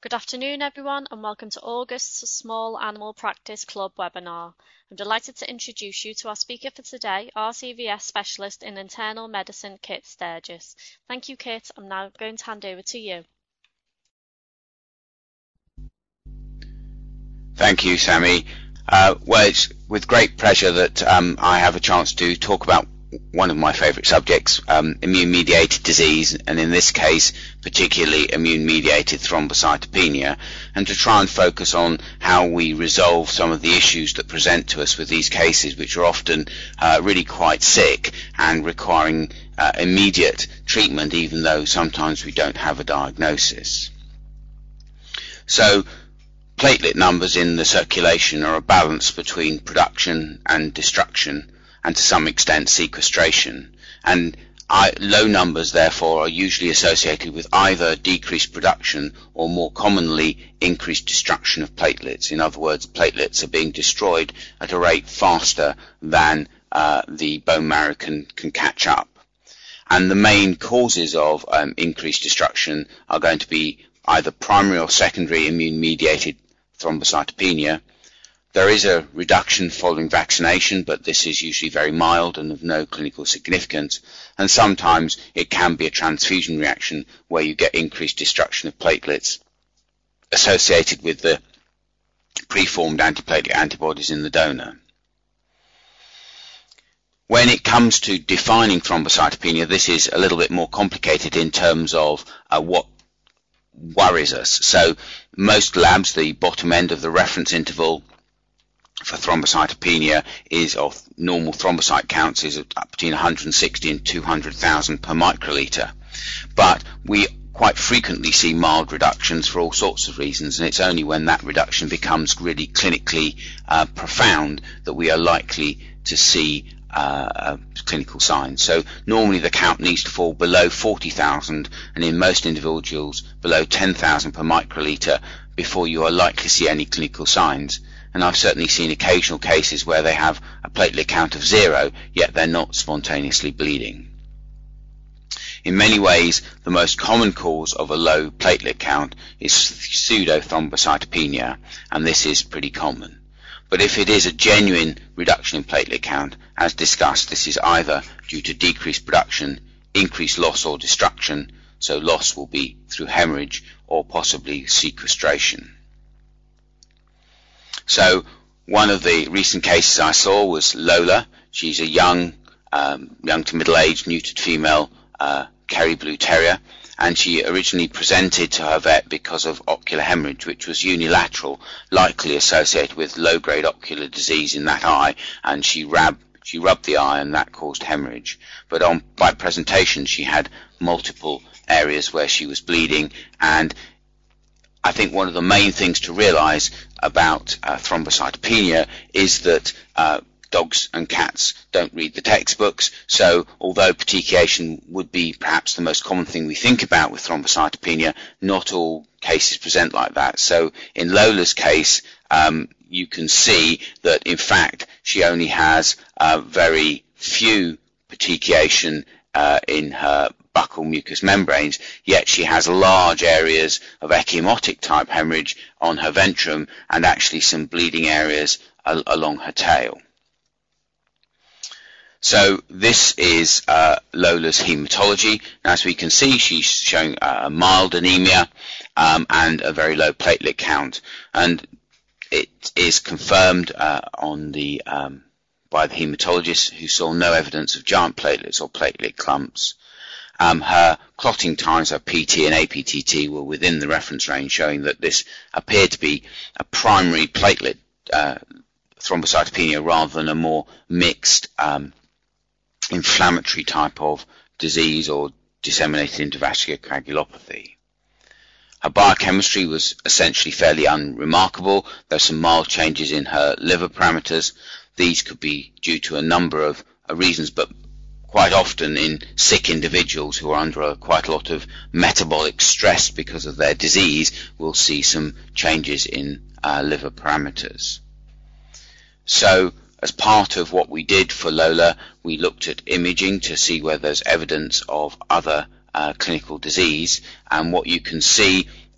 Good afternoon, everyone, and welcome to August's Small Animal Practice Club webinar. I'm delighted to introduce you to our speaker for today, RCVS Specialist in Internal Medicine, Kit Sturgis. Thank you, Kit. I'm now going to hand over to you. Thank you, Sammy. Well, it's with great pleasure that I have a chance to talk about one of my favourite subjects, immune-mediated disease, and in this case, particularly immune-mediated thrombocytopenia, and to try and focus on how we resolve some of the issues that present to us with these cases, which are often really quite sick and requiring immediate treatment, even though sometimes we don't have a diagnosis. So, platelet numbers in the circulation are a balance between production and destruction, and to some extent sequestration, and low numbers therefore are usually associated with either decreased production or more commonly increased destruction of platelets. In other words, platelets are being destroyed at a rate faster than the bone marrow can catch up. And the main causes of increased destruction are going to be either primary or secondary immune-mediated thrombocytopenia. There is a reduction following vaccination, but this is usually very mild and of no clinical significance, and sometimes it can be a transfusion reaction where you get increased destruction of platelets associated with the preformed antiplatelet antibodies in the donor. When it comes to defining thrombocytopenia, this is a little bit more complicated in terms of what worries us. So most labs, the bottom end of the reference interval for thrombocytopenia is of normal thrombocyte counts is between 160 and 200,000 per microliter. But we quite frequently see mild reductions for all sorts of reasons, and it's only when that reduction becomes really clinically profound that we are likely to see clinical signs. So normally the count needs to fall below 40,000, and in most individuals below 10,000 per microliter before you are likely to see any clinical signs. And I've certainly seen occasional cases where they have a platelet count of 0, yet they're not spontaneously bleeding. In many ways, the most common cause of a low platelet count is pseudothrombocytopenia, and this is pretty common. But if it is a genuine reduction in platelet count, as discussed, this is either due to decreased production, increased loss or destruction, so loss will be through hemorrhage or possibly sequestration. So one of the recent cases I saw was Lola. She's a young to middle-aged neutered female Kerry Blue Terrier, and she originally presented to her vet because of ocular hemorrhage, which was unilateral, likely associated with low-grade ocular disease in that eye, and she rubbed the eye and that caused hemorrhage. But by presentation she had multiple areas where she was bleeding, and I think one of the main things to realize about thrombocytopenia is that dogs and cats don't read the textbooks, so although petechiation would be perhaps the most common thing we think about with thrombocytopenia, not all cases present like that. So in Lola's case, you can see that in fact she only has very few petechiation in her buccal mucous membranes, yet she has large areas of ecchymotic type hemorrhage on her ventrum and actually some bleeding areas along her tail. So this is Lola's hematology. As we can see, she's showing a mild anemia and a very low platelet count, and it is confirmed by the hematologist, who saw no evidence of giant platelets or platelet clumps. Her clotting times, her PT and APTT, were within the reference range, showing that this appeared to be a primary platelet thrombocytopenia rather than a more mixed inflammatory type of disease or disseminated intravascular coagulopathy. Her biochemistry was essentially fairly unremarkable. There are some mild changes in her liver parameters. These could be due to a number of reasons, but quite often in sick individuals who are under quite a lot of metabolic stress because of their disease, we'll see some changes in liver parameters. So as part of what we did for Lola, we looked at imaging to see whether there's evidence of other clinical disease, and what you can see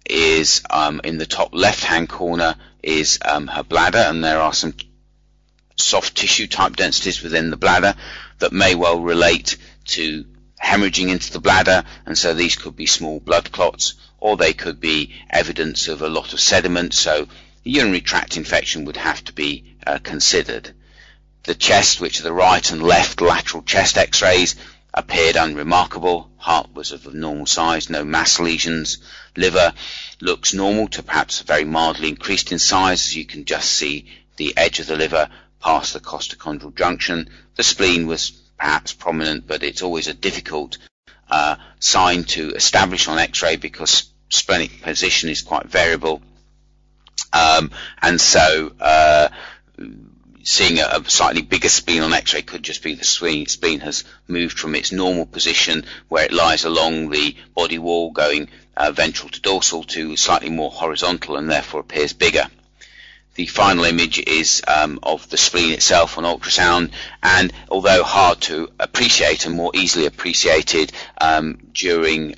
is in the top left-hand corner is her bladder, and there are some soft tissue type densities within the bladder that may well relate to hemorrhaging into the bladder, and so these could be small blood clots, or they could be evidence of a lot of sediment, so urinary tract infection would have to be considered. The chest, which are the right and left lateral chest x-rays, appeared unremarkable. Heart was of a normal size, no mass lesions. Liver looks normal to perhaps very mildly increased in size, as you can just see the edge of the liver past the costochondral junction. The spleen was perhaps prominent, but it's always a difficult sign to establish on x-ray because splenic position is quite variable. And so seeing a slightly bigger spleen on x-ray could just be the spleen has moved from its normal position where it lies along the body wall going ventral to dorsal to slightly more horizontal and therefore appears bigger. The final image is of the spleen itself on ultrasound, and although hard to appreciate and more easily appreciated during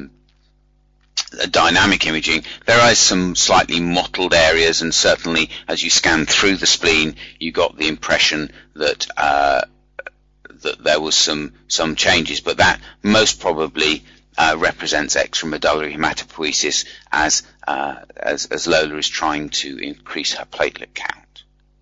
dynamic imaging, there are some slightly mottled areas, and certainly as you scan through the spleen you got the impression that that there was some changes, but that most probably represents extramedullary hematopoiesis as Lola is trying to increase her platelet count.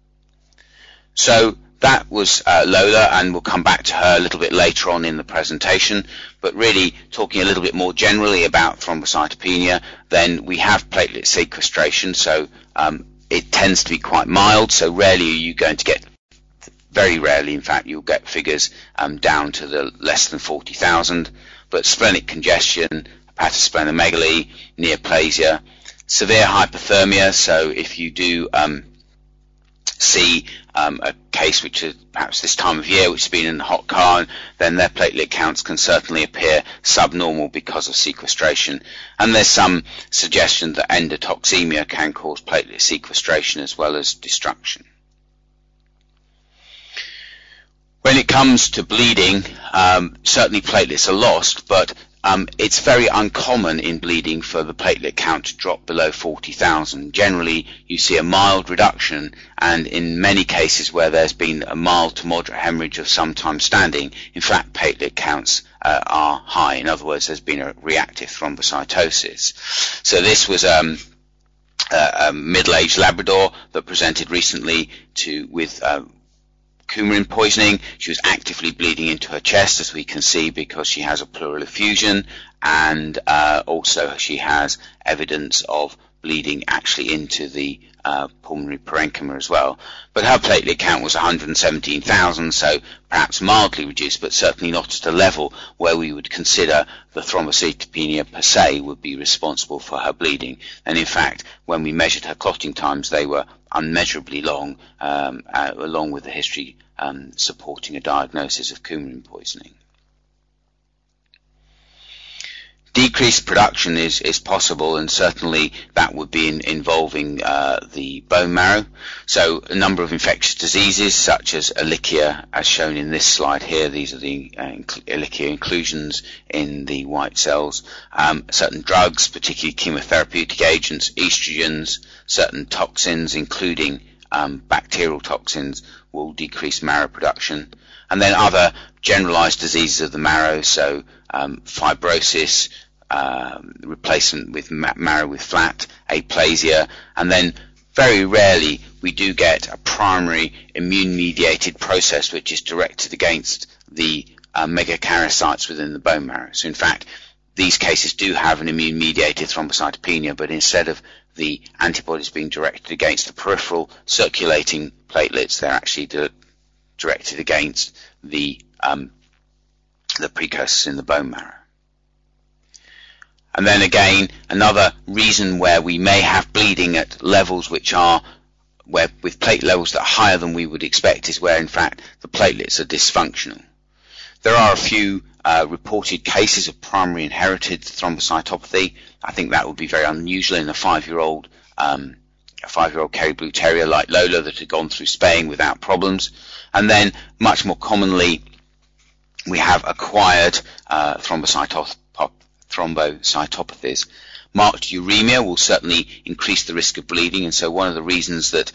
So that was Lola, and we'll come back to her a little bit later on in the presentation, but really talking a little bit more generally about thrombocytopenia, then we have platelet sequestration, so it tends to be quite mild, so rarely are you going to get, very rarely in fact, you'll get figures down to the less than 40,000, but splenic congestion, hepatosplenomegaly, neoplasia, severe hypothermia, so if you do see a case which is perhaps this time of year which has been in a hot car, then their platelet counts can certainly appear subnormal because of sequestration, and there's some suggestion that endotoxemia can cause platelet sequestration as well as destruction. When it comes to bleeding, certainly platelets are lost, but it's very uncommon in bleeding for the platelet count to drop below 40,000. Generally, you see a mild reduction, and in many cases where there's been a mild to moderate hemorrhage of some time standing, in fact, platelet counts are high. In other words, there's been a reactive thrombocytosis. So this was a middle-aged Labrador that presented recently with coumarin poisoning. She was actively bleeding into her chest, as we can see, because she has a pleural effusion, and also she has evidence of bleeding actually into the pulmonary parenchyma as well. But her platelet count was 117,000, so perhaps mildly reduced, but certainly not at a level where we would consider the thrombocytopenia per se would be responsible for her bleeding. And in fact, when we measured her clotting times, they were unmeasurably long, along with the history supporting a diagnosis of coumarin poisoning. Decreased production is possible, and certainly that would be involving the bone marrow. So a number of infectious diseases such as Ehrlichia, as shown in this slide here. These are the Ehrlichia inclusions in the white cells. Certain drugs, particularly chemotherapeutic agents, estrogens, certain toxins, including bacterial toxins, will decrease marrow production. And then other generalized diseases of the marrow, so fibrosis, replacement with marrow with flat, aplasia, and then very rarely we do get a primary immune-mediated process which is directed against the megakaryocytes within the bone marrow. So in fact, these cases do have an immune-mediated thrombocytopenia, but instead of the antibodies being directed against the peripheral circulating platelets, they're actually directed against the precursors in the bone marrow. And then again, another reason where we may have bleeding at levels which are with platelet levels that are higher than we would expect is where in fact the platelets are dysfunctional. There are a few reported cases of primary inherited thrombocytopathy. I think that would be very unusual in a 5-year-old Kerry Blue Terrier like Lola that had gone through spaying without problems. And then much more commonly we have acquired thrombocytopathies. Marked uremia will certainly increase the risk of bleeding, and so one of the reasons that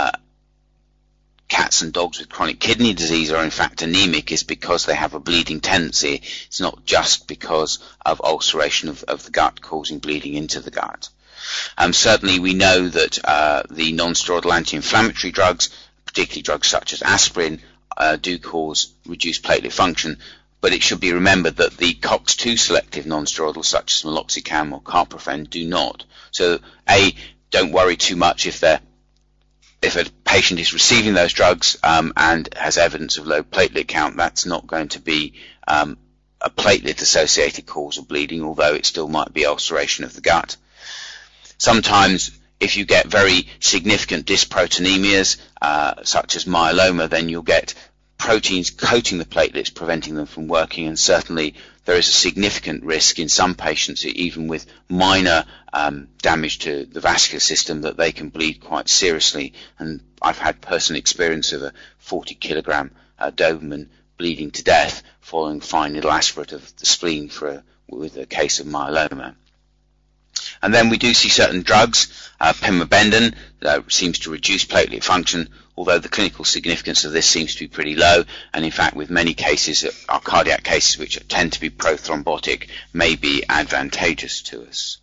cats and dogs with chronic kidney disease are in fact anemic is because they have a bleeding tendency. It's not just because of ulceration of the gut causing bleeding into the gut. Certainly we know that the non-steroidal anti-inflammatory drugs, particularly drugs such as aspirin, do cause reduced platelet function, but it should be remembered that the COX-2 selective non-steroidals such as meloxicam or carprofen do not. So don't worry too much if a patient is receiving those drugs and has evidence of low platelet count. That's not going to be a platelet-associated cause of bleeding, although it still might be ulceration of the gut. Sometimes, if you get very significant dysproteinemias, such as myeloma, then you'll get proteins coating the platelets, preventing them from working, and certainly there is a significant risk in some patients, even with minor damage to the vascular system, that they can bleed quite seriously. And I've had personal experience of a 40-kilogram Doberman bleeding to death following fine needle aspirate of the spleen with a case of myeloma. And then we do see certain drugs, pemobendin seems to reduce platelet function, although the clinical significance of this seems to be pretty low, and in fact with many cases, our cardiac cases which tend to be prothrombotic, may be advantageous to us.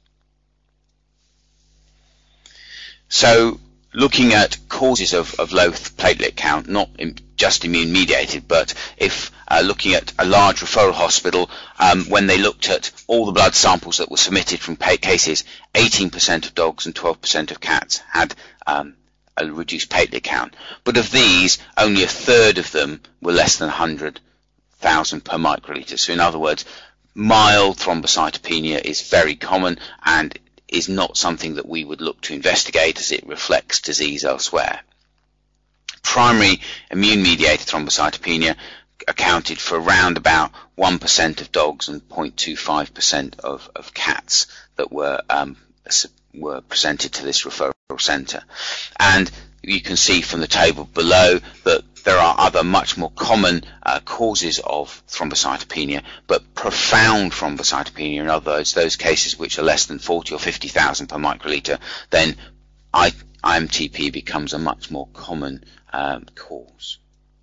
So looking at causes of low platelet count, not just immune mediated, but if looking at a large referral hospital, when they looked at all the blood samples that were submitted from cases, 18% of dogs and 12% of cats had a reduced platelet count. But of these, only a third of them were less than 100,000 per microliter. So in other words, mild thrombocytopenia is very common and is not something that we would look to investigate, as it reflects disease elsewhere. Primary immune-mediated thrombocytopenia accounted for around about 1% of dogs and 0.25% of cats that were presented to this referral centre. And you can see from the table below that there are other much more common causes of thrombocytopenia, but profound thrombocytopenia, in other words, those cases which are less than 40 or 50,000 per microliter, then IMTP becomes a much more common cause.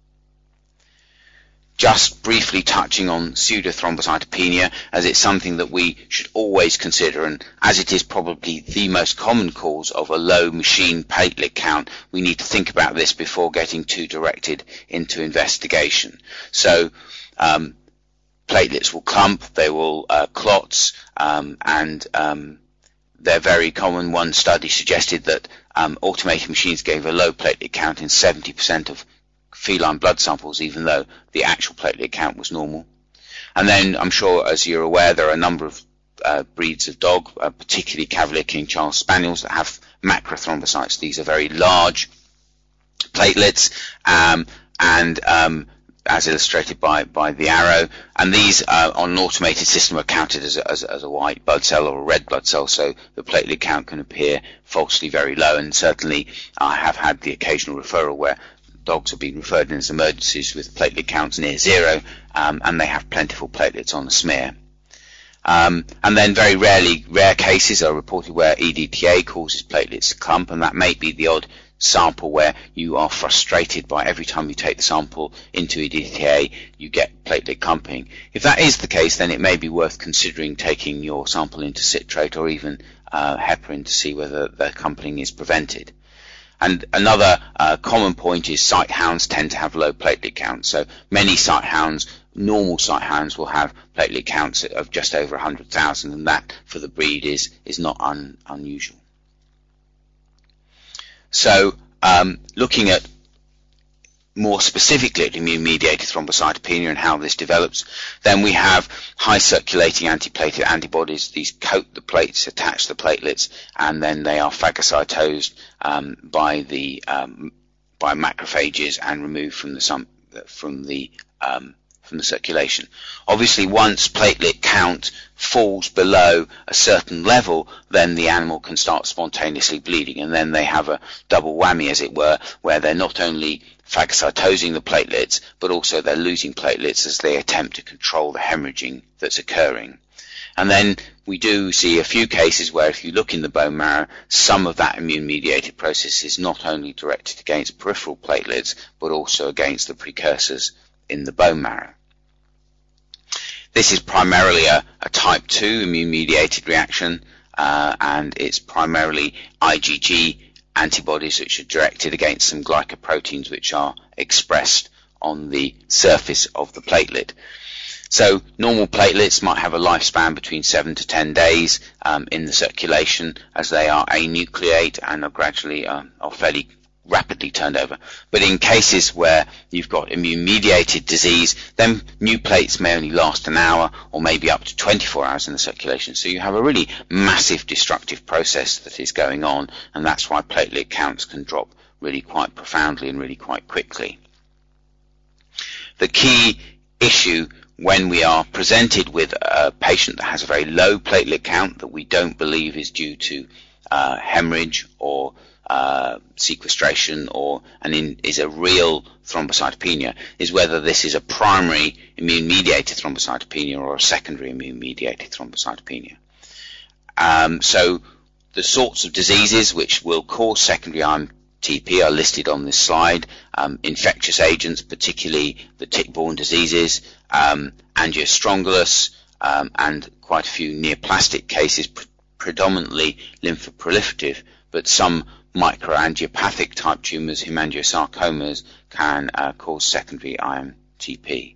Just briefly touching on pseudothrombocytopenia, as it's something that we should always consider, and as it is probably the most common cause of a low machine platelet count, we need to think about this before getting too directed into investigation. So platelets will clump, they will clots, and they're very common. One study suggested that automated machines gave a low platelet count in 70% of feline blood samples, even though the actual platelet count was normal. And then I'm sure, as you're aware, there are a number of breeds of dog, particularly Cavalier King Charles Spaniels, that have macrothrombocytes. These are very large platelets, and as illustrated by the arrow, and these on an automated system are counted as a white blood cell or a red blood cell, so the platelet count can appear falsely very low. And certainly I have had the occasional referral where dogs have been referred in as emergencies with platelet counts near zero, and they have plentiful platelets on the smear. And then very rare cases are reported where EDTA causes platelets to clump, and that may be the odd sample where you are frustrated by every time you take the sample into EDTA you get platelet clumping. If that is the case, then it may be worth considering taking your sample into citrate or even heparin to see whether the clumping is prevented. And another common point is sighthounds tend to have low platelet counts. So many sighthounds, normal sighthounds, will have platelet counts of just over 100,000, and that for the breed is not unusual. So looking at more specifically at immune-mediated thrombocytopenia and how this develops, then we have high circulating antiplatelet antibodies. These coat the plates, attach the platelets, and then they are phagocytosed by macrophages and removed from the circulation. Obviously, once platelet count falls below a certain level, then the animal can start spontaneously bleeding, and then they have a double whammy, as it were, where they're not only phagocytosing the platelets, but also they're losing platelets as they attempt to control the hemorrhaging that's occurring. And then we do see a few cases where if you look in the bone marrow, some of that immune-mediated process is not only directed against peripheral platelets, but also against the precursors in the bone marrow. This is primarily a type 2 immune-mediated reaction, and it's primarily IgG antibodies which are directed against some glycoproteins which are expressed on the surface of the platelet. So normal platelets might have a lifespan between 7 to 10 days in the circulation, as they are anucleate and are gradually or fairly rapidly turned over. But in cases where you've got immune-mediated disease, then new plates may only last an hour or maybe up to 24 hours in the circulation. So you have a really massive destructive process that is going on, and that's why platelet counts can drop really quite profoundly and really quite quickly. The key issue when we are presented with a patient that has a very low platelet count that we don't believe is due to hemorrhage or sequestration is a real thrombocytopenia, is whether this is a primary immune-mediated thrombocytopenia or a secondary immune-mediated thrombocytopenia. So the sorts of diseases which will cause secondary IMTP are listed on this slide. Infectious agents, particularly the tick-borne diseases, angiostrongylus, and quite a few neoplastic cases, predominantly lymphoproliferative, but some microangiopathic type tumours, hemangiosarcomas, can cause secondary IMTP.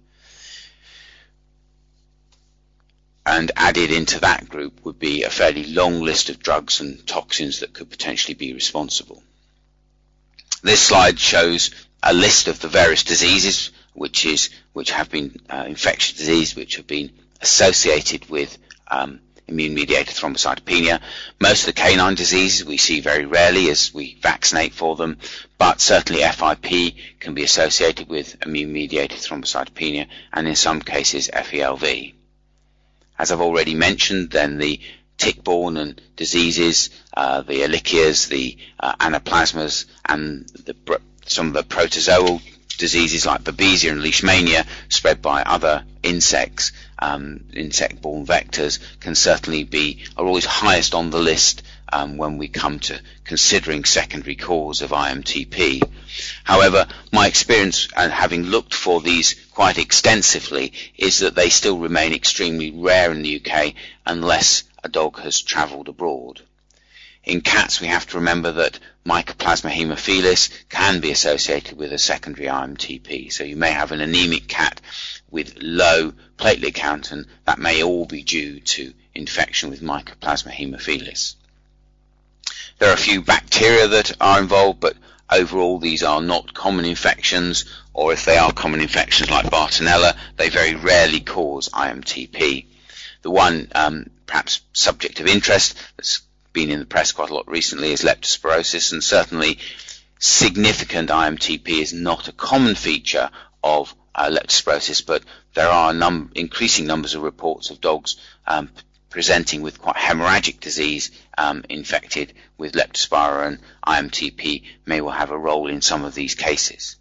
And added into that group would be a fairly long list of drugs and toxins that could potentially be responsible. This slide shows a list of the various diseases which have been infectious disease which have been associated with immune-mediated thrombocytopenia. Most of the canine diseases we see very rarely as we vaccinate for them, but certainly FIP can be associated with immune-mediated thrombocytopenia, and in some cases FELV. As I've already mentioned, then the tick-borne and diseases, the Ehrlichias, the anaplasmas, and some of the protozoal diseases like Babesia and Leishmania spread by other insects, insect-borne vectors, are always highest on the list when we come to considering secondary cause of IMTP. However, my experience, and having looked for these quite extensively, is that they still remain extremely rare in the UK unless a dog has travelled abroad. In cats, we have to remember that Mycoplasma haemophilis can be associated with a secondary IMTP. So you may have an anemic cat with low platelet count, and that may all be due to infection with Mycoplasma haemophilis. There are a few bacteria that are involved, but overall these are not common infections, or if they are common infections like Bartonella, they very rarely cause IMTP. The one perhaps subject of interest that's been in the press quite a lot recently is leptospirosis, and certainly significant IMTP is not a common feature of leptospirosis, but there are increasing numbers of reports of dogs presenting with quite hemorrhagic disease infected with leptospira, and IMTP may well have a role in some of these cases.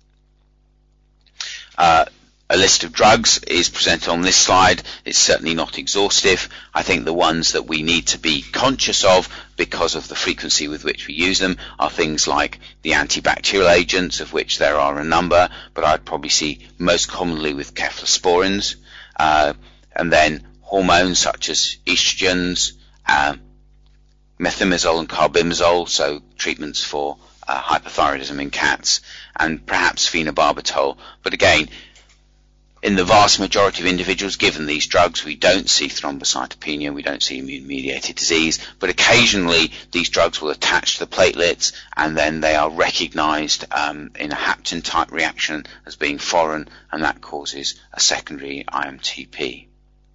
A list of drugs is presented on this slide. It's certainly not exhaustive. I think the ones that we need to be conscious of because of the frequency with which we use them are things like the antibacterial agents, of which there are a number, but I'd probably see most commonly with cephalosporins, and then hormones such as estrogens, methimazole and carbimazole, so treatments for hypothyroidism in cats, and perhaps phenobarbital. But again, in the vast majority of individuals given these drugs, we don't see thrombocytopenia, we don't see immune-mediated disease, but occasionally these drugs will attach to the platelets and then they are recognized in a hapten-type reaction as being foreign, and that causes a secondary IMTP.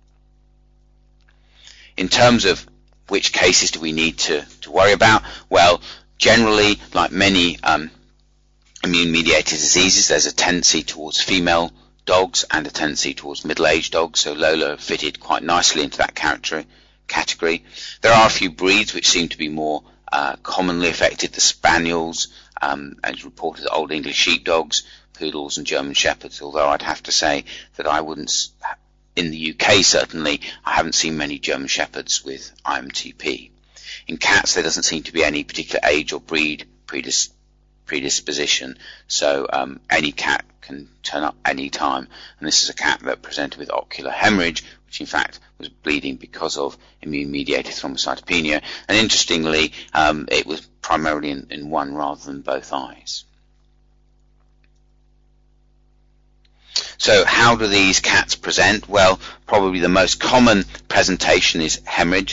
In terms of which cases do we need to worry about, well, generally, like many immune-mediated diseases, there's a tendency towards female dogs and a tendency towards middle-aged dogs, so Lola fitted quite nicely into that category. There are a few breeds which seem to be more commonly affected, the Spaniels, as reported, Old English Sheepdogs, Poodles and German Shepherds, although I'd have to say that I wouldn't in the UK certainly, I haven't seen many German Shepherds with IMTP. In cats, there doesn't seem to be any particular age or breed predisposition, so any cat can turn up any time. And this is a cat that presented with ocular hemorrhage, which in fact was bleeding because of immune-mediated thrombocytopenia. And interestingly, it was primarily in one rather than both eyes. So how do these cats present? Well, probably the most common presentation is hemorrhage,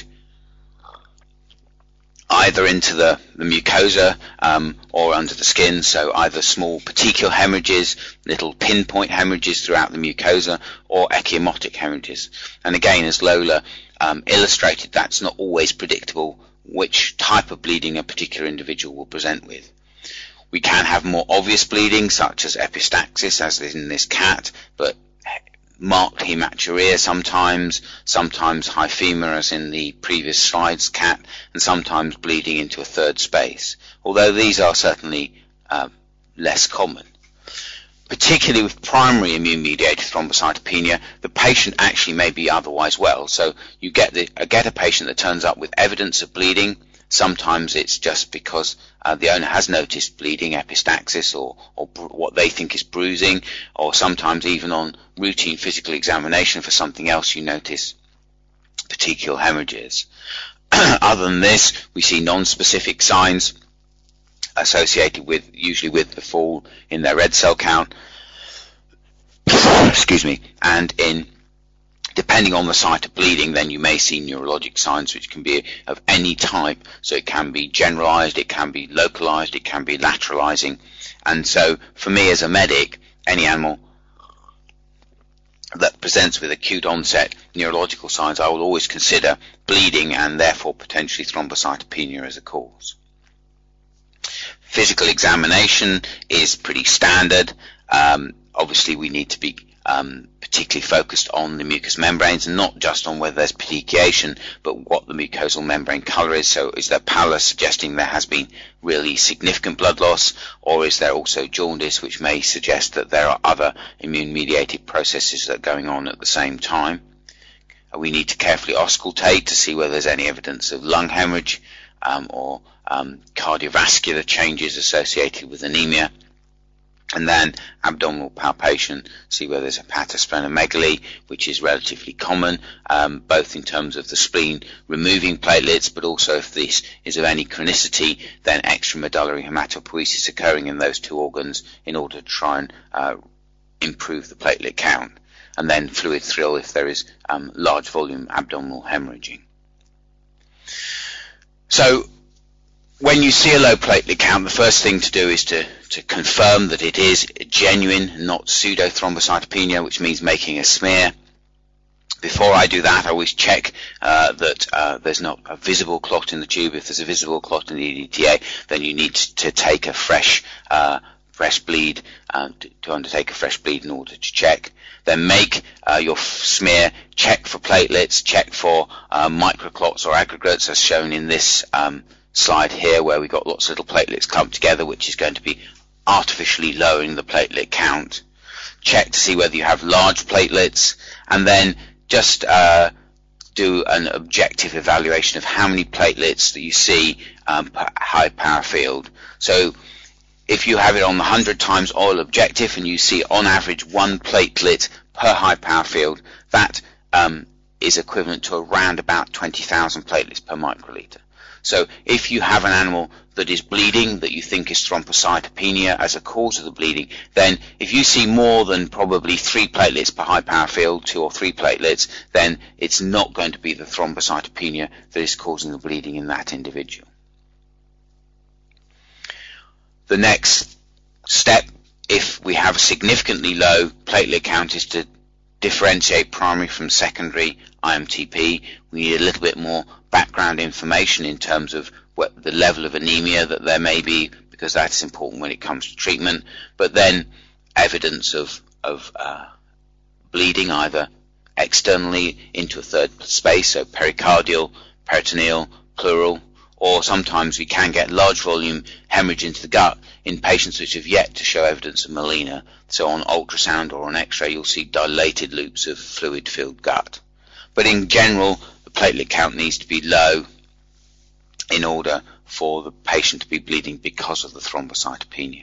either into the mucosa or under the skin, so either small petechial hemorrhages, little pinpoint hemorrhages throughout the mucosa, or ecchymotic hemorrhages. And again, as Lola illustrated, that's not always predictable which type of bleeding a particular individual will present with. We can have more obvious bleeding, such as epistaxis, as is in this cat, but marked hematuria sometimes hyphema, as in the previous slide's cat, and sometimes bleeding into a third space, although these are certainly less common. Particularly with primary immune-mediated thrombocytopenia, the patient actually may be otherwise well. So you get a patient that turns up with evidence of bleeding. Sometimes it's just because the owner has noticed bleeding, epistaxis, or what they think is bruising, or sometimes even on routine physical examination for something else you notice petechial hemorrhages. Other than this, we see non-specific signs associated usually with the fall in their red cell count, excuse me, and depending on the site of bleeding, then you may see neurologic signs which can be of any type. So it can be generalized, it can be localized, it can be lateralizing. And so for me as a medic, any animal that presents with acute onset neurological signs, I will always consider bleeding and therefore potentially thrombocytopenia as a cause. Physical examination is pretty standard. Obviously we need to be particularly focused on the mucous membranes, and not just on whether there's petechiation, but what the mucosal membrane color is. So is there pallor, suggesting there has been really significant blood loss, or is there also jaundice, which may suggest that there are other immune-mediated processes that are going on at the same time. We need to carefully auscultate to see whether there's any evidence of lung hemorrhage or cardiovascular changes associated with anemia. And then abdominal palpation, see whether there's hepatosplenomegaly, which is relatively common, both in terms of the spleen removing platelets, but also if this is of any chronicity, then extramedullary hematopoiesis occurring in those two organs in order to try and improve the platelet count. And then fluid thrill if there is large volume abdominal hemorrhaging. So when you see a low platelet count, the first thing to do is to confirm that it is genuine, not pseudo-thrombocytopenia, which means making a smear. Before I do that, I always check that there's not a visible clot in the tube. If there's a visible clot in the EDTA, then you need to take a fresh bleed, to undertake a fresh bleed in order to check. Then make your smear, check for platelets, check for microclots or aggregates, as shown in this slide here, where we've got lots of little platelets clumped together, which is going to be artificially lowering the platelet count. Check to see whether you have large platelets, and then just do an objective evaluation of how many platelets that you see per high power field. So if you have it on the 100 times oil objective and you see on average 1 platelet per high power field, that is equivalent to around about 20,000 platelets per microliter. So if you have an animal that is bleeding, that you think is thrombocytopenia as a cause of the bleeding, then if you see more than probably 3 platelets per high power field, 2 or 3 platelets, then it's not going to be the thrombocytopenia that is causing the bleeding in that individual. The next step, if we have a significantly low platelet count, is to differentiate primary from secondary IMTP. We need a little bit more background information in terms of what the level of anemia that there may be, because that's important when it comes to treatment. But then evidence of bleeding either externally into a third space, so pericardial, peritoneal, pleural, or sometimes we can get large volume hemorrhage into the gut in patients which have yet to show evidence of melena. So on ultrasound or on x-ray you'll see dilated loops of fluid-filled gut. But in general, the platelet count needs to be low in order for the patient to be bleeding because of the thrombocytopenia.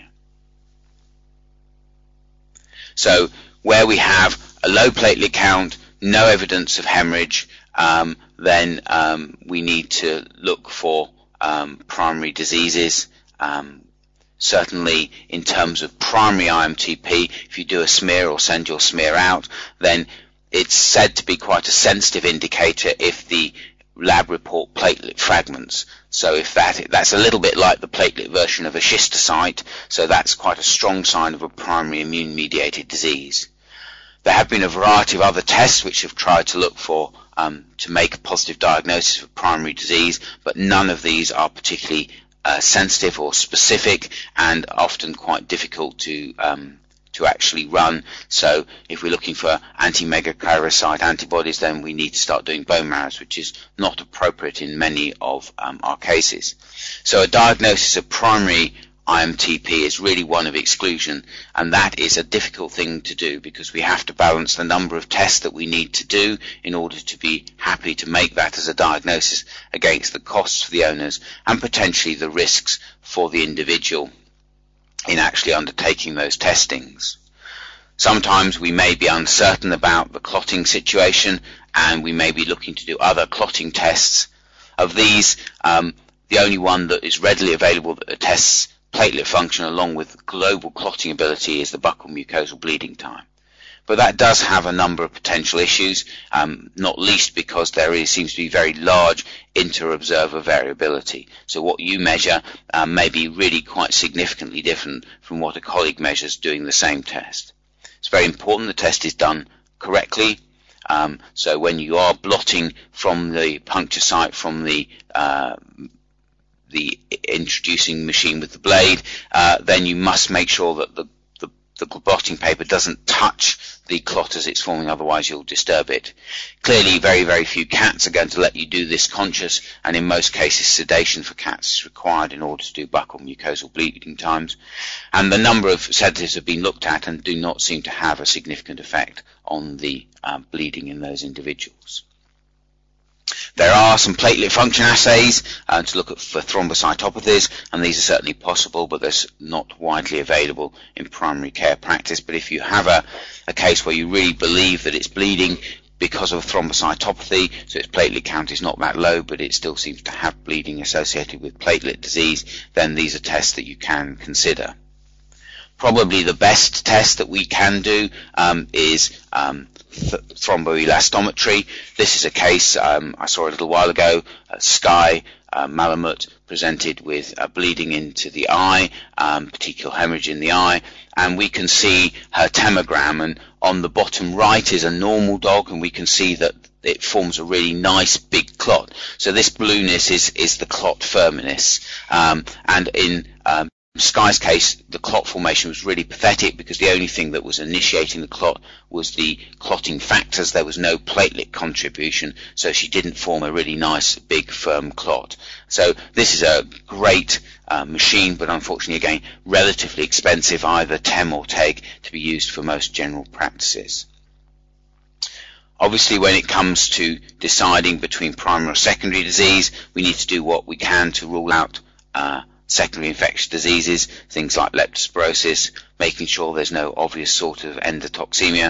So where we have a low platelet count, no evidence of hemorrhage, then we need to look for primary diseases. Certainly in terms of primary IMTP, if you do a smear or send your smear out, then it's said to be quite a sensitive indicator if the lab report platelet fragments. So if that's a little bit like the platelet version of a schistocyte, so that's quite a strong sign of a primary immune-mediated disease. There have been a variety of other tests which have tried to look for to make a positive diagnosis of primary disease, but none of these are particularly sensitive or specific, and often quite difficult to actually run. So if we're looking for anti-megakaryocyte antibodies, then we need to start doing bone marrows, which is not appropriate in many of our cases. So a diagnosis of primary IMTP is really one of exclusion, and that is a difficult thing to do because we have to balance the number of tests that we need to do in order to be happy to make that as a diagnosis against the costs for the owners and potentially the risks for the individual in actually undertaking those testings. Sometimes we may be uncertain about the clotting situation and we may be looking to do other clotting tests. Of these, the only one that is readily available that tests platelet function along with global clotting ability is the buccal mucosal bleeding time. But that does have a number of potential issues, not least because there seems to be very large inter-observer variability. So what you measure may be really quite significantly different from what a colleague measures doing the same test. It's very important the test is done correctly. So when you are blotting from the puncture site from the introducing machine with the blade, then you must make sure that the blotting paper doesn't touch the clot as it's forming, otherwise you'll disturb it. Clearly very, very few cats are going to let you do this conscious, and in most cases sedation for cats is required in order to do buccal mucosal bleeding times. And the number of sedatives have been looked at and do not seem to have a significant effect on the bleeding in those individuals. There are some platelet function assays to look for thrombocytopathies, and these are certainly possible, but they're not widely available in primary care practice. But if you have a case where you really believe that it's bleeding because of thrombocytopathy, so its platelet count is not that low, but it still seems to have bleeding associated with platelet disease, then these are tests that you can consider. Probably the best test that we can do is thromboelastometry. This is a case I saw a little while ago. Skye Malamut presented with bleeding into the eye, petechial hemorrhage in the eye, and we can see her temogram, and on the bottom right is a normal dog, and we can see that it forms a really nice big clot. So this blueness is the clot firmness, and in Skye's case, the clot formation was really pathetic because the only thing that was initiating the clot was the clotting factors. There was no platelet contribution, so she didn't form a really nice, big, firm clot. So this is a great machine, but unfortunately, again, relatively expensive, either TEM or TEG, to be used for most general practices. Obviously, when it comes to deciding between primary or secondary disease, we need to do what we can to rule out secondary infectious diseases, things like leptospirosis, making sure there's no obvious sort of endotoxemia,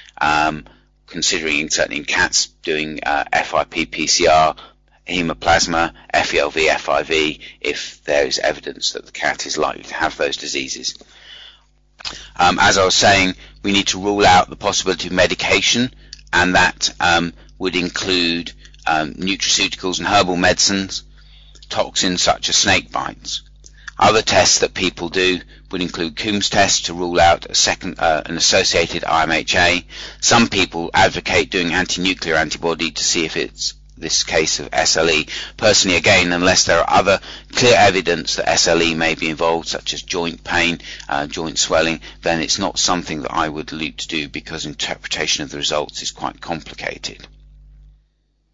considering certainly in cats doing FIP PCR, hemoplasma, FELV, FIV, if there is evidence that the cat is likely to have those diseases. As I was saying, we need to rule out the possibility of medication, and that would include nutraceuticals and herbal medicines, toxins such as snake bites. Other tests that people do would include Coombs tests to rule out an associated IMHA. Some people advocate doing anti-nuclear antibody to see if it's this case of SLE. Personally, again, unless there are other clear evidence that SLE may be involved, such as joint pain, joint swelling, then it's not something that I would look to do because interpretation of the results is quite complicated.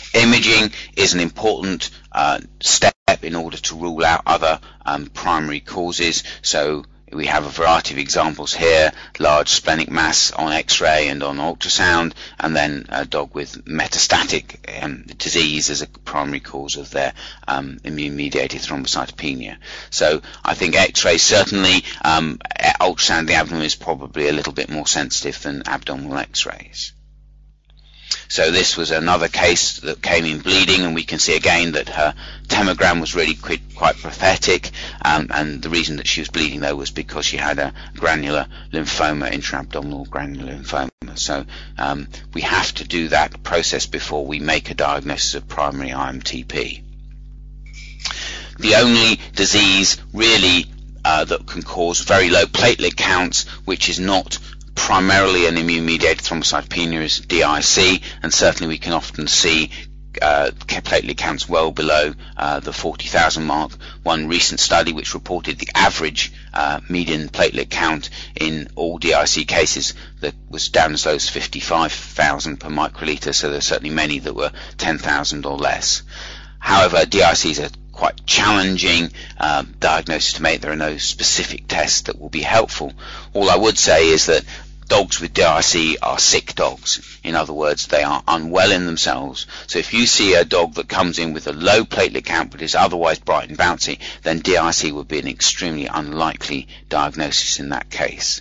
Imaging is an important step in order to rule out other primary causes. So we have a variety of examples here: large splenic mass on X-ray and on ultrasound, and then a dog with metastatic disease as a primary cause of their immune-mediated thrombocytopenia. So I think X-ray certainly, ultrasound of the abdomen is probably a little bit more sensitive than abdominal X-rays. So this was another case that came in bleeding, and we can see again that her temogram was really quite pathetic, and the reason that she was bleeding though was because she had a granular lymphoma, intra-abdominal granular lymphoma. So we have to do that process before we make a diagnosis of primary IMTP. The only disease really that can cause very low platelet counts, which is not primarily an immune-mediated thrombocytopenia, is DIC, and certainly we can often see platelet counts well below the 40,000 mark. One recent study which reported the average median platelet count in all DIC cases that was down as low as 55,000 per microliter, so there are certainly many that were 10,000 or less. However, DICs are quite challenging diagnosis to make. There are no specific tests that will be helpful. All I would say is that dogs with DIC are sick dogs. In other words, they are unwell in themselves. So if you see a dog that comes in with a low platelet count but is otherwise bright and bouncy, then DIC would be an extremely unlikely diagnosis in that case.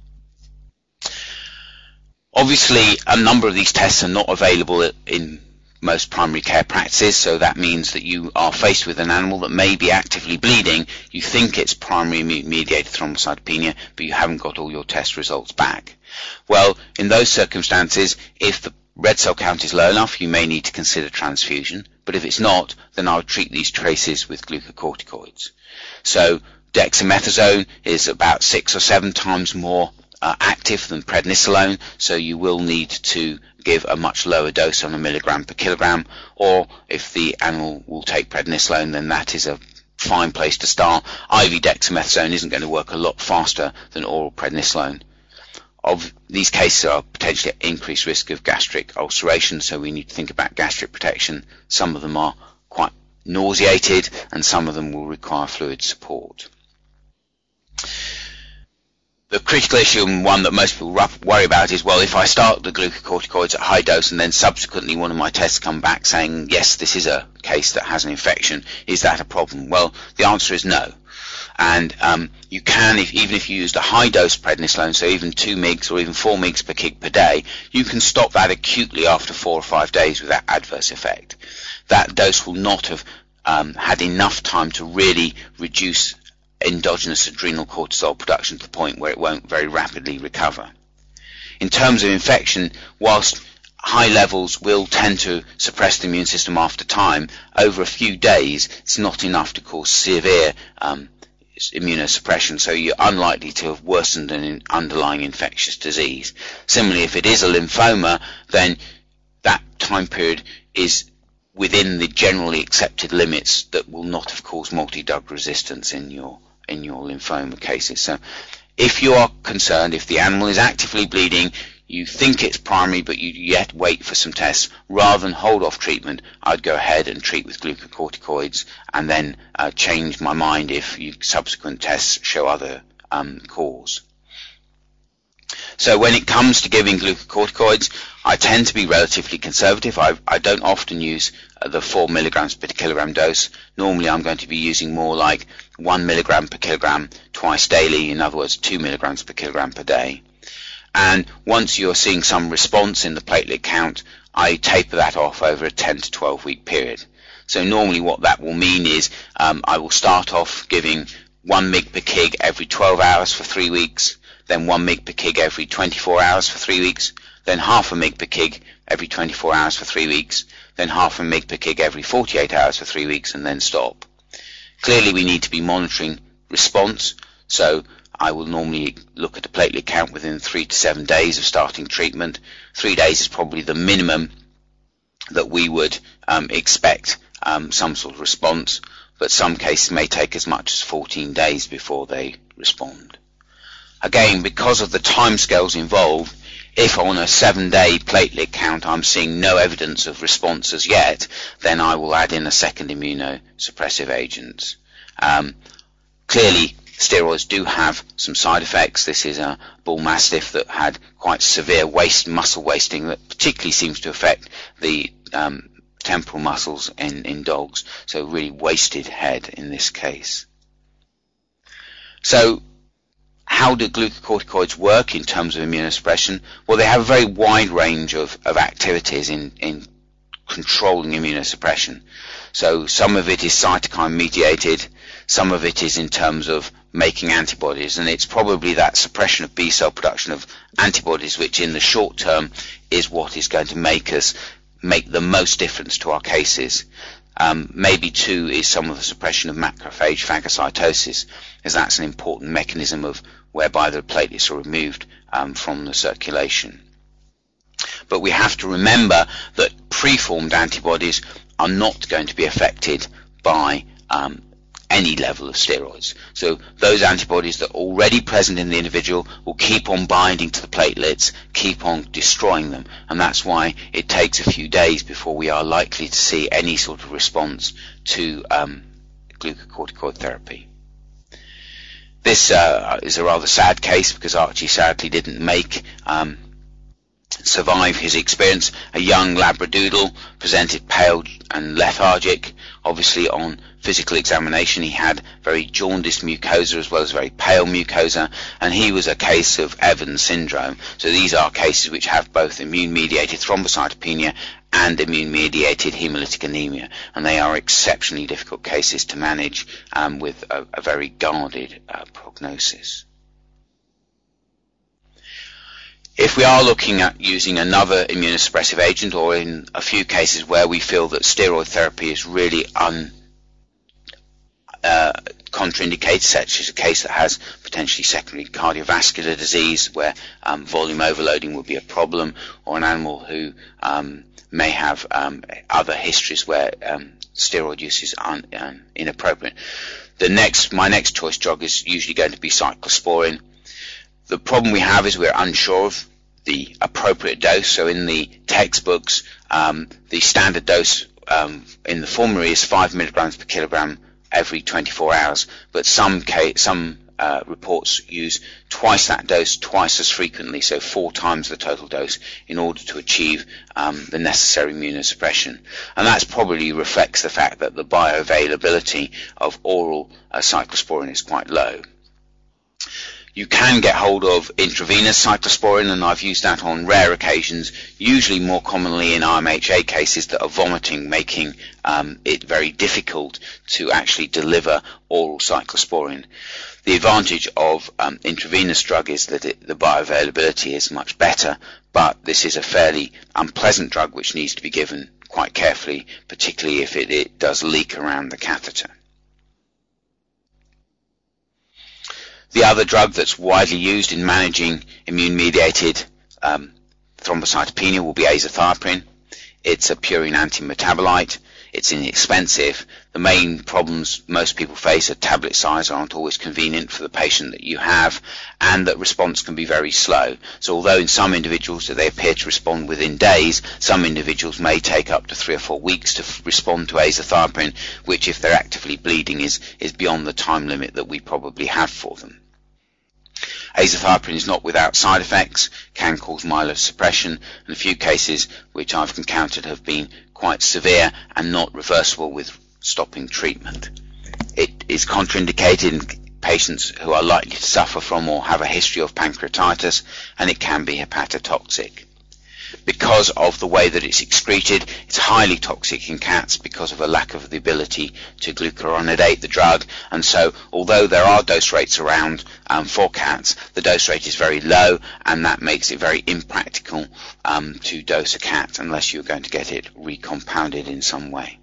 Obviously, a number of these tests are not available in most primary care practices, so that means that you are faced with an animal that may be actively bleeding. You think it's primary immune-mediated thrombocytopenia, but you haven't got all your test results back. Well, in those circumstances, if the red cell count is low enough, you may need to consider transfusion, but if it's not, then I would treat these traces with glucocorticoids. So dexamethasone is about 6 or 7 times more active than prednisolone, so you will need to give a much lower dose on a milligram per kilogram, or if the animal will take prednisolone, then that is a fine place to start. IV dexamethasone isn't going to work a lot faster than oral prednisolone. Of these cases are potentially at increased risk of gastric ulceration, so we need to think about gastric protection. Some of them are quite nauseated, and some of them will require fluid support. The critical issue, and one that most people worry about, is, well, if I start the glucocorticoids at high dose and then subsequently one of my tests come back saying, yes, this is a case that has an infection, is that a problem? Well, the answer is no. And you can, even if you used a high dose prednisolone, so even 2 mg or even 4 mg per kg per day, you can stop that acutely after 4 or 5 days without adverse effect. That dose will not have had enough time to really reduce endogenous adrenal cortisol production to the point where it won't very rapidly recover. In terms of infection, whilst high levels will tend to suppress the immune system after time, over a few days it's not enough to cause severe immunosuppression, so you're unlikely to have worsened an underlying infectious disease. Similarly, if it is a lymphoma, then that time period is within the generally accepted limits that will not have caused multi-drug resistance in your lymphoma cases. So if you are concerned, if the animal is actively bleeding, you think it's primary but you yet wait for some tests, rather than hold off treatment, I'd go ahead and treat with glucocorticoids and then change my mind if subsequent tests show other cause. So when it comes to giving glucocorticoids, I tend to be relatively conservative. I don't often use the 4 milligrams per kilogram dose. Normally I'm going to be using more like 1 milligram per kilogram twice daily, in other words 2 milligrams per kilogram per day. And once you're seeing some response in the platelet count, I taper that off over a 10 to 12 week period. So normally what that will mean is I will start off giving 1 mg per kg every 12 hours for 3 weeks, then 1 mg per kg every 24 hours for 3 weeks, then half a mg per kg every 24 hours for 3 weeks, then half a mg per kg every 48 hours for 3 weeks, and then stop. Clearly we need to be monitoring response, so I will normally look at a platelet count within 3 to 7 days of starting treatment. 3 days is probably the minimum that we would expect some sort of response, but some cases may take as much as 14 days before they respond. Again, because of the timescales involved, If on a 7-day platelet count I'm seeing no evidence of response as yet, then I will add in a second immunosuppressive agent. Clearly, steroids do have some side effects. This is a bull mastiff that had quite severe muscle wasting that particularly seems to affect the temporal muscles in dogs, so really wasted head in this case. So how do glucocorticoids work in terms of immunosuppression? Well, they have a very wide range of activities in controlling immunosuppression. So some of it is cytokine mediated, some of it is in terms of making antibodies, and it's probably that suppression of B cell production of antibodies which in the short term is what is going to make the most difference to our cases. Maybe too is some of the suppression of macrophage phagocytosis, as that's an important mechanism of whereby the platelets are removed from the circulation. But we have to remember that preformed antibodies are not going to be affected by any level of steroids. So those antibodies that are already present in the individual will keep on binding to the platelets, keep on destroying them, and that's why it takes a few days before we are likely to see any sort of response to glucocorticoid therapy. This is a rather sad case because Archie sadly didn't survive his experience. A young Labradoodle presented pale and lethargic. Obviously on physical examination he had very jaundiced mucosa as well as very pale mucosa, and he was a case of Evans syndrome. So these are cases which have both immune-mediated thrombocytopenia and immune-mediated hemolytic anemia, and they are exceptionally difficult cases to manage with a very guarded prognosis. If we are looking at using another immunosuppressive agent, or in a few cases where we feel that steroid therapy is really contraindicated, such as a case that has potentially secondary cardiovascular disease where volume overloading would be a problem, or an animal who may have other histories where steroid use is inappropriate, my next choice drug is usually going to be cyclosporin. The problem we have is we're unsure of the appropriate dose. So in the textbooks, the standard dose in the formulary is 5 milligrams per kilogram every 24 hours, but some reports use twice that dose twice as frequently, so 4 times the total dose, in order to achieve the necessary immunosuppression. And that probably reflects the fact that the bioavailability of oral cyclosporin is quite low. You can get hold of intravenous cyclosporin, and I've used that on rare occasions, usually more commonly in RMHA cases that are vomiting, making it very difficult to actually deliver oral cyclosporin. The advantage of intravenous drug is that the bioavailability is much better, but this is a fairly unpleasant drug which needs to be given quite carefully, particularly if it does leak around the catheter. The other drug that's widely used in managing immune-mediated thrombocytopenia will be azathioprine. It's a purine antimetabolite. It's inexpensive. The main problems most people face are tablet size aren't always convenient for the patient that you have, and that response can be very slow. So although in some individuals they appear to respond within days, some individuals may take up to 3 or 4 weeks to respond to azathioprine, which if they're actively bleeding is beyond the time limit that we probably have for them. Azathioprine is not without side effects, can cause myelosuppression, and a few cases which I've encountered have been quite severe and not reversible with stopping treatment. It is contraindicated in patients who are likely to suffer from or have a history of pancreatitis, and it can be hepatotoxic. Because of the way that it's excreted, it's highly toxic in cats because of a lack of the ability to glucuronidate the drug, and so although there are dose rates around for cats, the dose rate is very low, and that makes it very impractical to dose a cat unless you're going to get it recompounded in some way.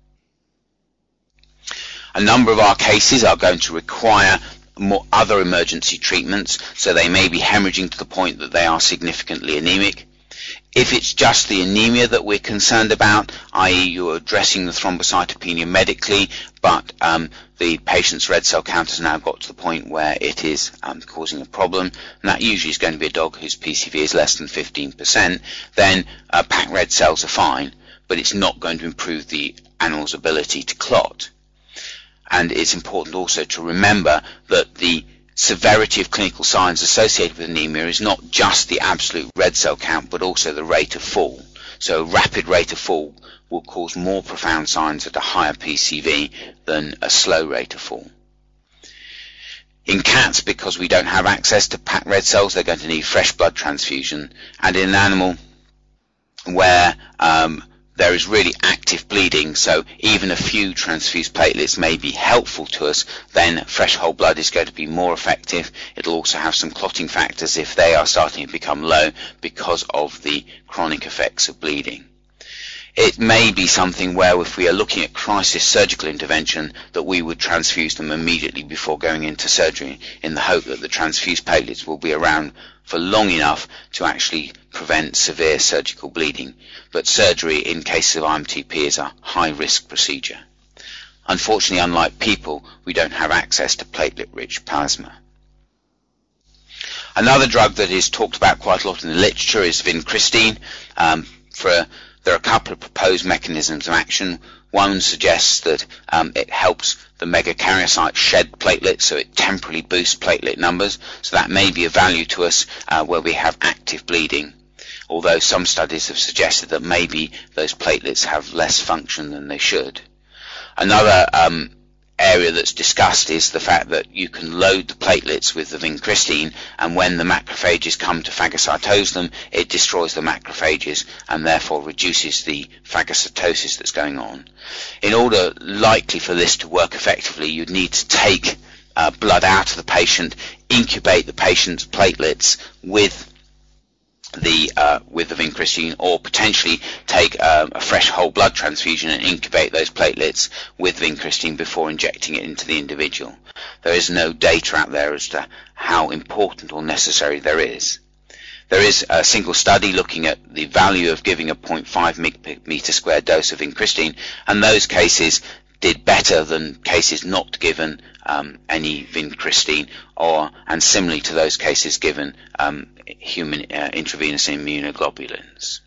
A number of our cases are going to require other emergency treatments, so they may be hemorrhaging to the point that they are significantly anemic. If it's just the anemia that we're concerned about, i.e. you're addressing the thrombocytopenia medically, but the patient's red cell count has now got to the point where it is causing a problem, and that usually is going to be a dog whose PCV is less than 15%, then packed red cells are fine, but it's not going to improve the animal's ability to clot. And it's important also to remember that the severity of clinical signs associated with anemia is not just the absolute red cell count, but also the rate of fall. So a rapid rate of fall will cause more profound signs at a higher PCV than a slow rate of fall. In cats, because we don't have access to packed red cells, they're going to need fresh blood transfusion. And in an animal where there is really active bleeding, so even a few transfused platelets may be helpful to us, then fresh whole blood is going to be more effective. It'll also have some clotting factors if they are starting to become low because of the chronic effects of bleeding. It may be something where if we are looking at crisis surgical intervention that we would transfuse them immediately before going into surgery in the hope that the transfused platelets will be around for long enough to actually prevent severe surgical bleeding. But surgery in cases of IMTP is a high-risk procedure. Unfortunately, unlike people, we don't have access to platelet-rich plasma. Another drug that is talked about quite a lot in the literature is vincristine. There are a couple of proposed mechanisms of action. One suggests that it helps the megakaryocytes shed platelets, so it temporarily boosts platelet numbers. So that may be of value to us where we have active bleeding, although some studies have suggested that maybe those platelets have less function than they should. Another area that's discussed is the fact that you can load the platelets with the vincristine, and when the macrophages come to phagocytose them, it destroys the macrophages and therefore reduces the phagocytosis that's going on. In order likely for this to work effectively, you'd need to take blood out of the patient, incubate the patient's platelets with the vincristine, or potentially take a fresh whole blood transfusion and incubate those platelets with vincristine before injecting it into the individual. There is no data out there as to how important or necessary there is. There is a single study looking at the value of giving a 0.5 mg per meter squared dose of vincristine, and those cases did better than cases not given any vincristine, and similarly to those cases given human intravenous immunoglobulins.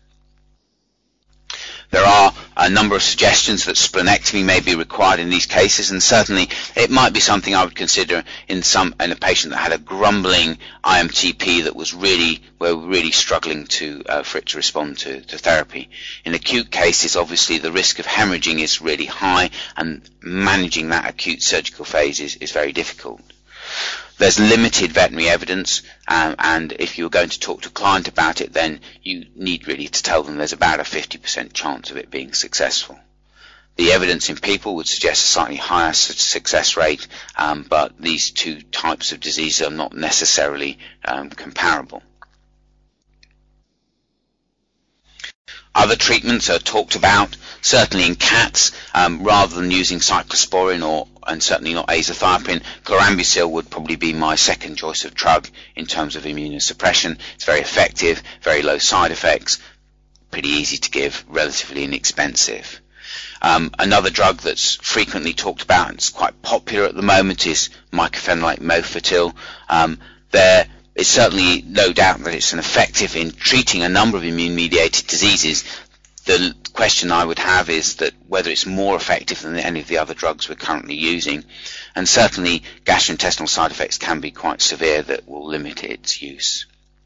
There are a number of suggestions that splenectomy may be required in these cases, and certainly it might be something I would consider in a patient that had a grumbling IMTP that was really struggling for it to respond to therapy. In acute cases, obviously the risk of hemorrhaging is really high, and managing that acute surgical phase is very difficult. There's limited veterinary evidence, and if you're going to talk to a client about it, then you need really to tell them there's about a 50% chance of it being successful. The evidence in people would suggest a slightly higher success rate, but these two types of disease are not necessarily comparable. Other treatments are talked about, certainly in cats, rather than using cyclosporin and certainly not azathioprine. Chlorambucil would probably be my second choice of drug in terms of immunosuppression. It's very effective, very low side effects, pretty easy to give, relatively inexpensive. Another drug that's frequently talked about and is quite popular at the moment is mycophenolate mofetil. There is certainly no doubt that it's effective in treating a number of immune-mediated diseases. The question I would have is that whether it's more effective than any of the other drugs we're currently using, and certainly gastrointestinal side effects can be quite severe that will limit its use.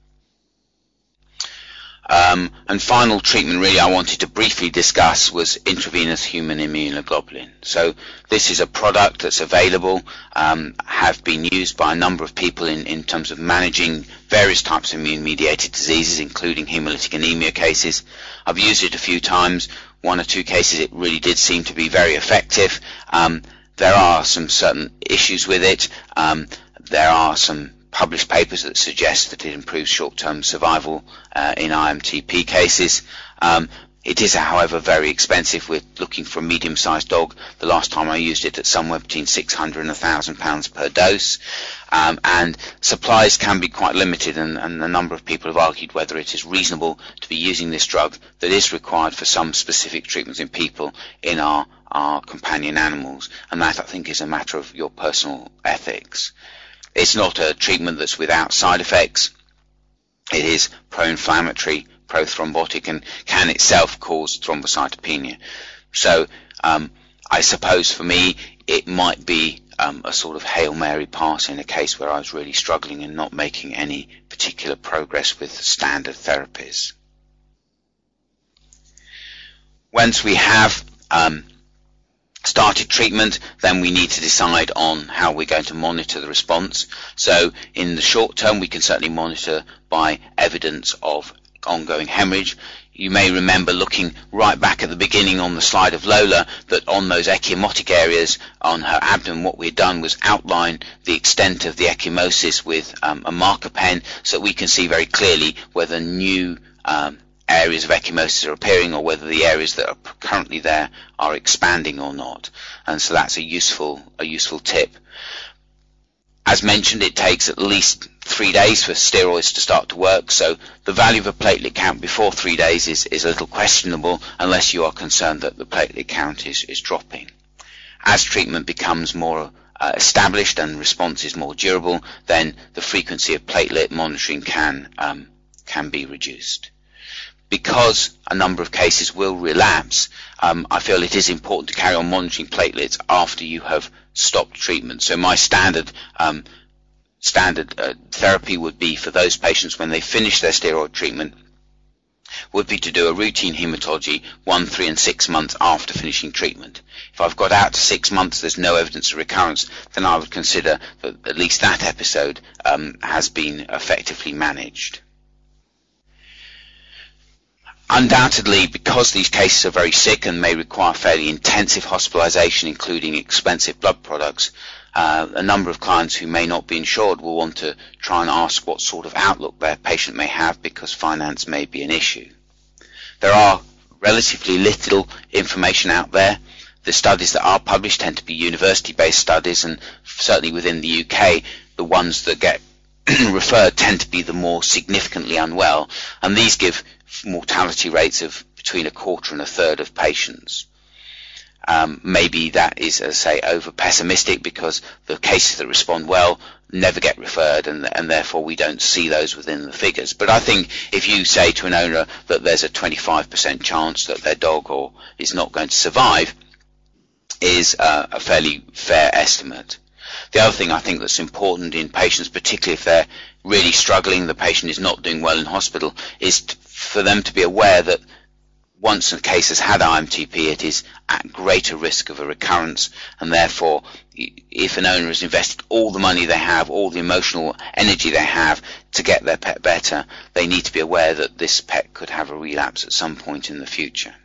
And final treatment really I wanted to briefly discuss was intravenous human immunoglobulin. So this is a product that's available, have been used by a number of people in terms of managing various types of immune-mediated diseases, including hemolytic anemia cases. I've used it a few times. One or two cases it really did seem to be very effective. There are some certain issues with it. There are some published papers that suggest that it improves short-term survival in IMTP cases. It is, however, very expensive. We're looking for a medium-sized dog. The last time I used it at somewhere between £600 and £1,000 per dose. And supplies can be quite limited, and a number of people have argued whether it is reasonable to be using this drug that is required for some specific treatments in people in our companion animals. And that, I think, is a matter of your personal ethics. It's not a treatment that's without side effects. It is pro-inflammatory, prothrombotic, and can itself cause thrombocytopenia. So I suppose for me it might be a sort of Hail Mary pass in a case where I was really struggling and not making any particular progress with standard therapies. Once we have started treatment, then we need to decide on how we're going to monitor the response. So in the short term, we can certainly monitor by evidence of ongoing hemorrhage. You may remember looking right back at the beginning on the slide of Lola that on those ecchymotic areas on her abdomen, what we had done was outline the extent of the ecchymosis with a marker pen, so we can see very clearly whether new areas of ecchymosis are appearing or whether the areas that are currently there are expanding or not. And so that's a useful tip. As mentioned, it takes at least 3 days for steroids to start to work, so the value of a platelet count before 3 days is a little questionable unless you are concerned that the platelet count is dropping. As treatment becomes more established and response is more durable, then the frequency of platelet monitoring can be reduced. Because a number of cases will relapse, I feel it is important to carry on monitoring platelets after you have stopped treatment. So my standard therapy would be for those patients when they finish their steroid treatment would be to do a routine hematology 1, 3 and 6 months after finishing treatment. If I've got out to 6 months, there's no evidence of recurrence, then I would consider that at least that episode has been effectively managed. Undoubtedly, because these cases are very sick and may require fairly intensive hospitalization, including expensive blood products, a number of clients who may not be insured will want to try and ask what sort of outlook their patient may have, because finance may be an issue. There are relatively little information out there. The studies that are published tend to be university-based studies, and certainly within the UK, the ones that get referred tend to be the more significantly unwell, and these give mortality rates of between 1/4 and 1/3 of patients. Maybe that is, as I say, over pessimistic, because the cases that respond well never get referred, and therefore we don't see those within the figures. But I think if you say to an owner that there's a 25% chance that their dog is not going to survive, is a fairly fair estimate. The other thing I think that's important in patients, particularly if they're really struggling, the patient is not doing well in hospital, is for them to be aware that once a case has had IMTP, it is at greater risk of a recurrence, and therefore if an owner has invested all the money they have, all the emotional energy they have to get their pet better, they need to be aware that this pet could have a relapse at some point in the future.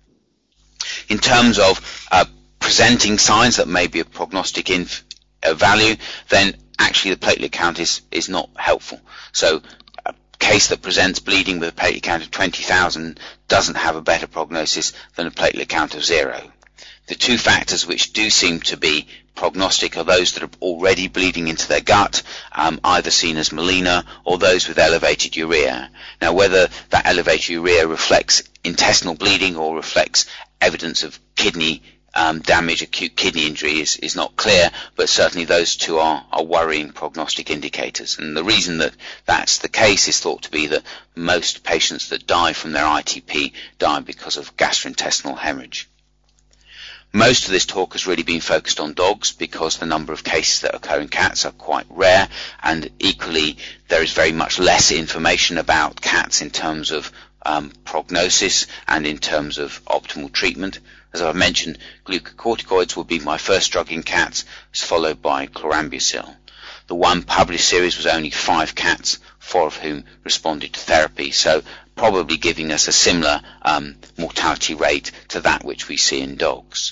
In terms of presenting signs that may be of prognostic value, then actually the platelet count is not helpful. So a case that presents bleeding with a platelet count of 20,000 doesn't have a better prognosis than a platelet count of 0. The two factors which do seem to be prognostic are those that are already bleeding into their gut, either seen as melena, or those with elevated urea. Now, whether that elevated urea reflects intestinal bleeding or reflects evidence of kidney damage, acute kidney injury, is not clear, but certainly those two are worrying prognostic indicators. And the reason that that's the case is thought to be that most patients that die from their ITP die because of gastrointestinal hemorrhage. Most of this talk has really been focused on dogs, because the number of cases that occur in cats are quite rare, and equally there is very much less information about cats in terms of prognosis and in terms of optimal treatment. As I've mentioned, glucocorticoids will be my first drug in cats, followed by chlorambucil. The one published series was only 5 cats, 4 of whom responded to therapy, so probably giving us a similar mortality rate to that which we see in dogs.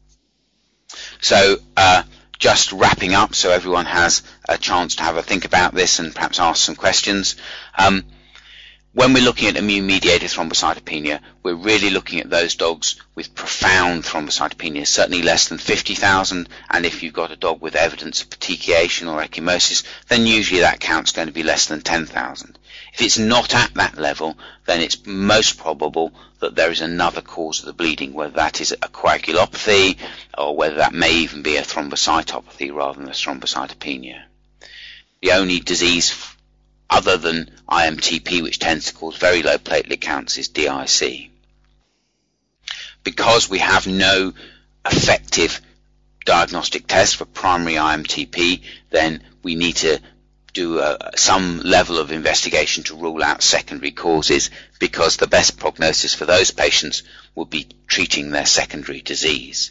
So just wrapping up so everyone has a chance to have a think about this and perhaps ask some questions. when we're looking at immune-mediated thrombocytopenia, we're really looking at those dogs with profound thrombocytopenia, certainly less than 50,000, and if you've got a dog with evidence of petechiation or ecchymosis, then usually that count's going to be less than 10,000. If it's not at that level, then it's most probable that there is another cause of the bleeding, whether that is a coagulopathy or whether that may even be a thrombocytopathy rather than a thrombocytopenia. The only disease other than IMTP, which tends to cause very low platelet counts, is DIC. Because we have no effective diagnostic test for primary IMTP, then we need to do some level of investigation to rule out secondary causes, because the best prognosis for those patients would be treating their secondary disease.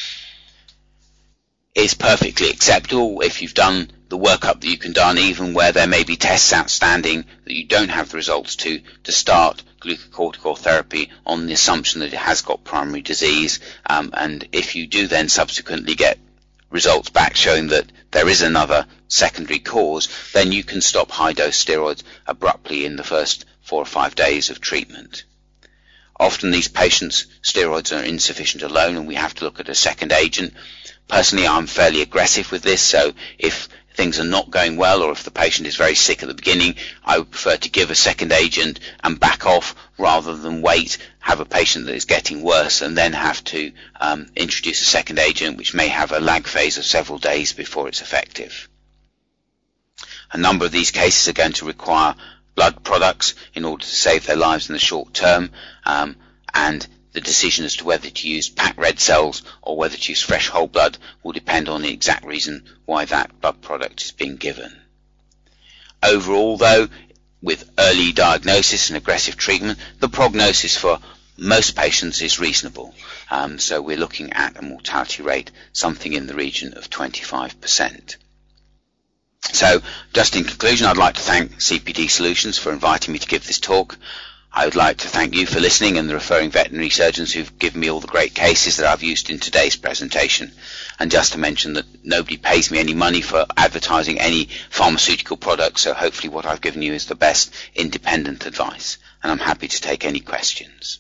It's perfectly acceptable if you've done the workup that you can do, even where there may be tests outstanding that you don't have the results to start glucocorticoid therapy on the assumption that it has got primary disease, and if you do then subsequently get results back showing that there is another secondary cause, then you can stop high-dose steroids abruptly in the first 4 or 5 days of treatment. Often these patients' steroids are insufficient alone, and we have to look at a second agent. Personally, I'm fairly aggressive with this, so if things are not going well, or if the patient is very sick at the beginning, I would prefer to give a second agent and back off rather than wait, have a patient that is getting worse and then have to introduce a second agent, which may have a lag phase of several days before it's effective. A number of these cases are going to require blood products in order to save their lives in the short term, and the decision as to whether to use packed red cells or whether to use fresh whole blood will depend on the exact reason why that blood product is being given. Overall, though, with early diagnosis and aggressive treatment, the prognosis for most patients is reasonable. So we're looking at a mortality rate something in the region of 25%. So, just in conclusion, I'd like to thank CPD Solutions for inviting me to give this talk. I would like to thank you for listening and the referring veterinary surgeons who've given me all the great cases that I've used in today's presentation. And just to mention that nobody pays me any money for advertising any pharmaceutical products, so hopefully what I've given you is the best independent advice. And I'm happy to take any questions.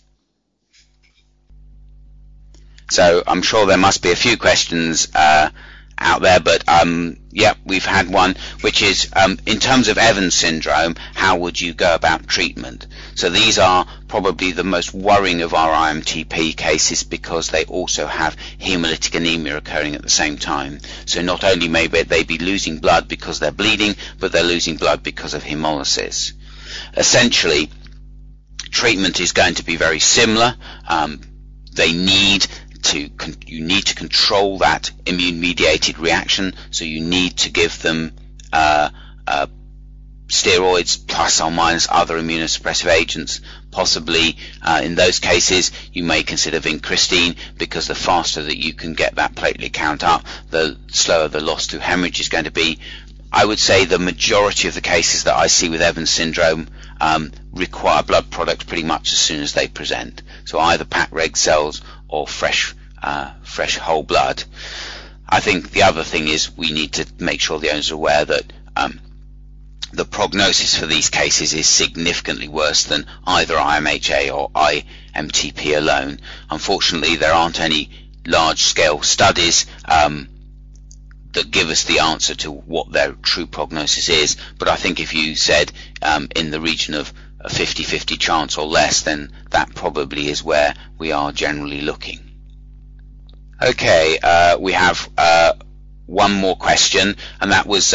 So I'm sure there must be a few questions out there, but yeah, we've had one, which is in terms of Evans syndrome, how would you go about treatment? So these are probably the most worrying of our IMTP cases, because they also have hemolytic anemia occurring at the same time. So not only may they be losing blood because they're bleeding, but they're losing blood because of hemolysis. Essentially, treatment is going to be very similar. You need to control that immune-mediated reaction, so you need to give them steroids plus or minus other immunosuppressive agents. Possibly in those cases you may consider vincristine, because the faster that you can get that platelet count up, the slower the loss to hemorrhage is going to be. I would say the majority of the cases that I see with Evans syndrome require blood products pretty much as soon as they present. So either packed red cells or fresh whole blood. I think the other thing is we need to make sure the owners are aware that the prognosis for these cases is significantly worse than either IMHA or IMTP alone. Unfortunately, there aren't any large-scale studies that give us the answer to what their true prognosis is, but I think if you said in the region of a 50-50 chance or less, then that probably is where we are generally looking. Okay, we have one more question, and that was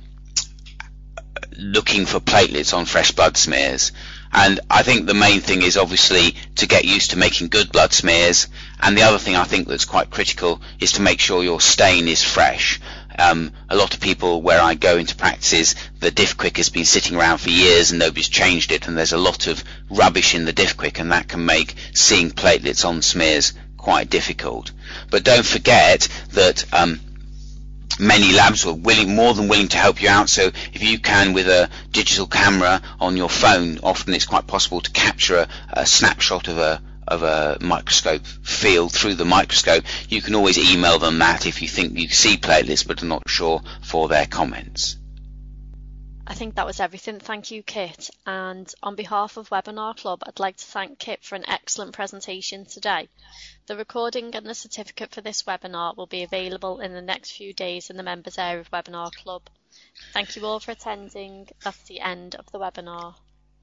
looking for platelets on fresh blood smears. And I think the main thing is obviously to get used to making good blood smears, and the other thing I think that's quite critical is to make sure your stain is fresh. A lot of people, where I go into practices, the DiffQuick has been sitting around for years and nobody's changed it, and there's a lot of rubbish in the DiffQuick, and that can make seeing platelets on smears quite difficult. But don't forget that many labs are more than willing to help you out. So if you can, with a digital camera on your phone, often it's quite possible to capture a snapshot of a microscope field through the microscope. You can always email them that if you think you see platelets but are not sure, for their comments. I think that was everything. Thank you, Kit. And on behalf of Webinar Club, I'd like to thank Kit for an excellent presentation today. The recording and the certificate for this webinar will be available in the next few days in the members area of Webinar Club. Thank you all for attending. That's the end of the webinar.